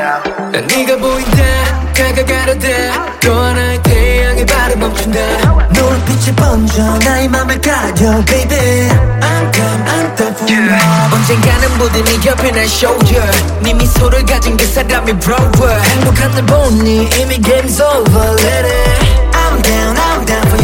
난 네가 보인다 다가가려다 또 하나의 태양의 발을 멈춘다 노란빛이 번져 나의 맘을 가려 baby I'm done for now 언젠가는 부디 네 옆에 날 shoulder 네 미소를 가진 그 사람이 broker 행복한 날 보니 이미 game's over let it I'm down for